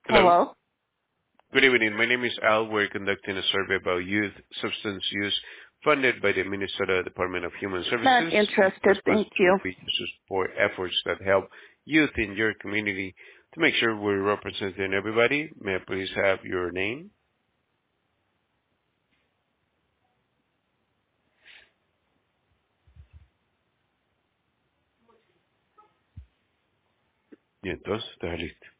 Hello. Hello? Good evening. My name is Al. We're conducting a survey about youth substance use funded by the Minnesota Department of Human Not Services. interested, This was thank to you. be to support efforts that help youth in your community to make sure we're representing everybody. May I please have your name? Y entonces, está listo.